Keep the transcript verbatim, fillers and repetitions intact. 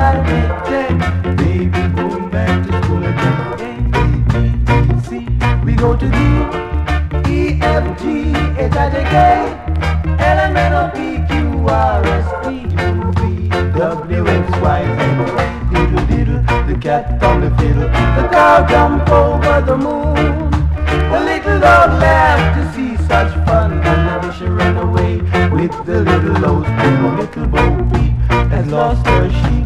ten. Baby, going back to school again. A, B, C, we go to D, E, F, G, H, I, J, K, L, M, N, O, P, Q, R, S, T, U, V, W, X, Y, Z. Diddle, diddle, the cat on the fiddle, the cow jump over the moon. The little dog laughed to see such fun, and the fish ran away with the little old spoon. Little Bo Peep has lost her sheep.